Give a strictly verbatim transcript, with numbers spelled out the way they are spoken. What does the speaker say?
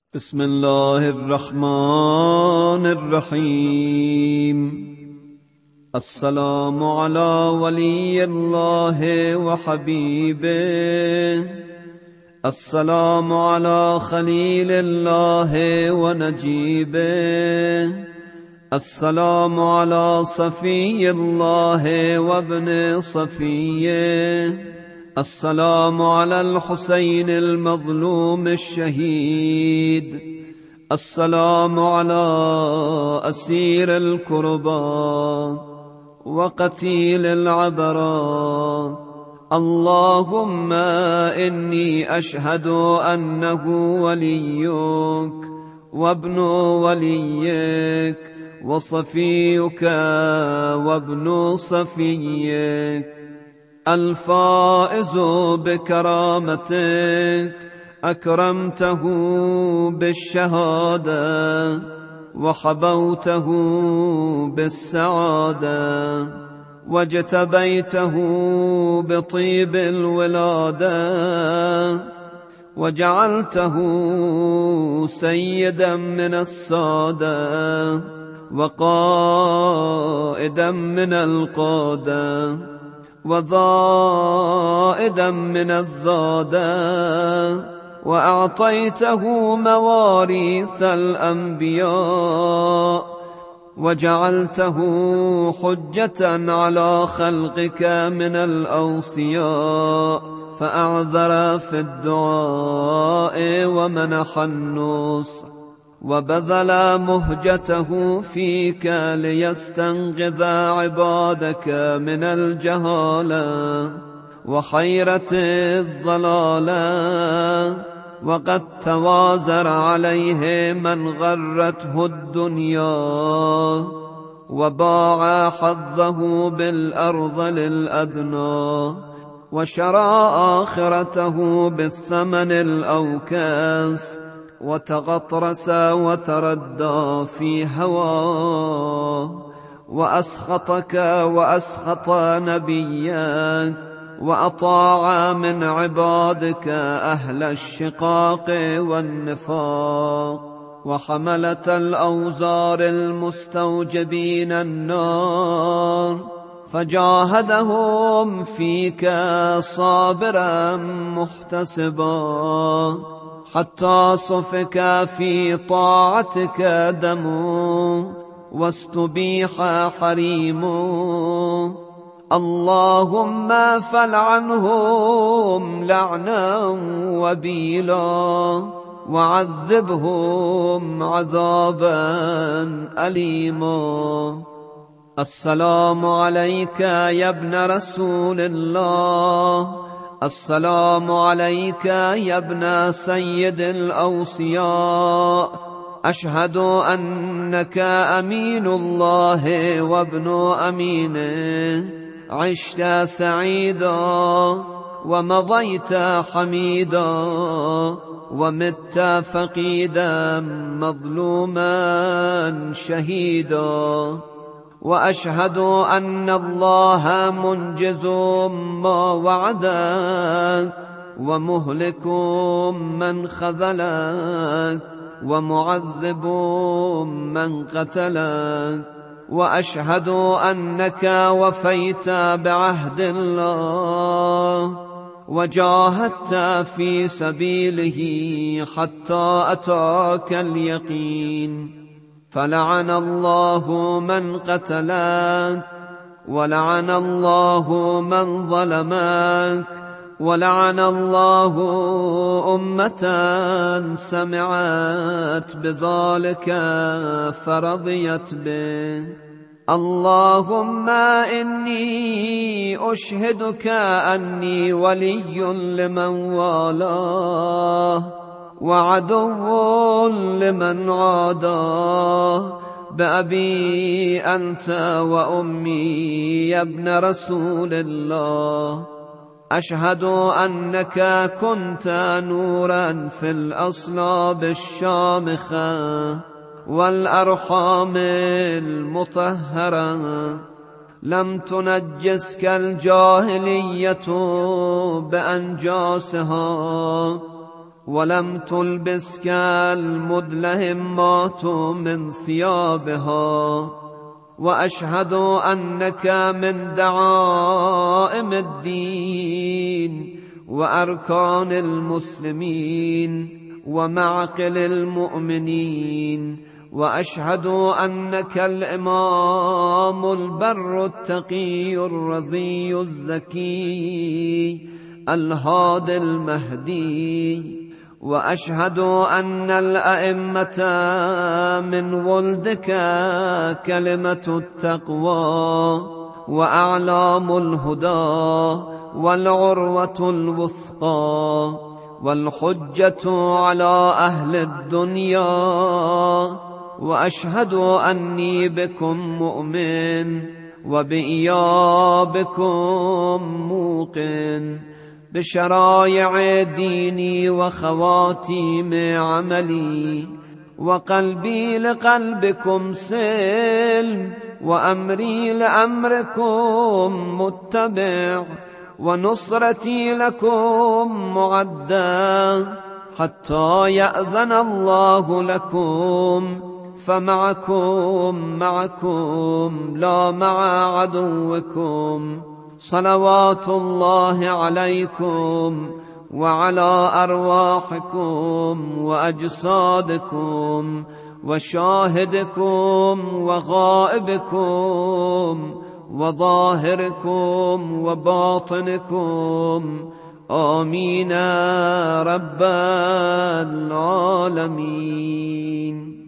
بسم الله الرحمن الرحيم. السلام على ولي الله وحبيبه، السلام على خليل الله ونجيبه، السلام على صفي الله وابن صفيه، السلام على الحسين المظلوم الشهيد، السلام على أسير الكربات وقتيل العبرات. اللهم إني أشهد أنه وليك وابن وليك وصفيك وابن صفيك، الفائز بكرامتك، أكرمته بالشهادة وحبوته بالسعادة واجتبيته بطيب الولادة وجعلته سيدا من السادة وقائدا من القادة وضائدا من الضادة، وأعطيته مواريث الأنبياء وجعلته حجة على خلقك من الأوصياء، فأعذر في الدعاء ومنح النصح وبذل مهجته فيك ليستنقذ عبادك من الجهالة وحيرة الضلالة، وقد توازر عليه من غرته الدنيا وباع حظه بالأرض للأدنى وشرى آخرته بالثمن الأوكاس، وتغطرس وتردى في هواه، وأسخطك وأسخط نبيك، وأطاع من عبادك أهل الشقاق والنفاق وحملة الأوزار المستوجبين النار، فجاهدهم فيك صابرا محتسبا حتى سفك في طاعتك دمه واستبيح حريمه. اللهم فلعنهم لعنا وبيلا وعذبهم عذابا أليما. السلام عليك يا ابن رسول الله، السلام عليك يا ابن سيد الأوصياء، أشهد أنك أمين الله وابن أمينه، عشت سعيدا ومضيت حميدا ومت فقيدا مظلوما شهيدا، وأشهد أن الله منجز ما وعدك ومهلك من خذلك ومعذب من قتلك، وأشهد أنك وفيت بعهد الله وجاهدت في سبيله حتى أتاك اليقين، فلعن الله من قتلك ولعن الله من ظلمك ولعن الله أمة سمعت بذلك فرضيت به. اللهم إني أشهدك أني ولي لمن والاه وعدو لمن عاداه، بأبي أنت وأمي يا ابن رسول الله. أشهد أنك كنت نورا في الأصلاب الشامخة والأرحام المطهرة، لم تنجسك الجاهلية بأنجاسها ولم تلبسك المدلهمات من ثيابها. وأشهد أنك من دعائم الدين وأركان المسلمين ومعقل المؤمنين. وأشهد أنك الإمام البر التقي الرضي الذكي الهادي المهدي. وأشهد أن الأئمة من ولدك كلمة التقوى وأعلام الهدى والعروة الوثقى والحجة على أهل الدنيا. وأشهد أني بكم مؤمن وبإيابكم موقن بشرائع ديني وخواتيم عملي. وقلبي لقلبكم سلم وأمري لأمركم متبع ونصرتي لكم معدة حتى يأذن الله لكم. فمعكم معكم لا مع عدوكم. صلوات الله عليكم وعلى أرواحكم وأجسادكم وشاهدكم وغائبكم وظاهركم وباطنكم. آمين رب العالمين.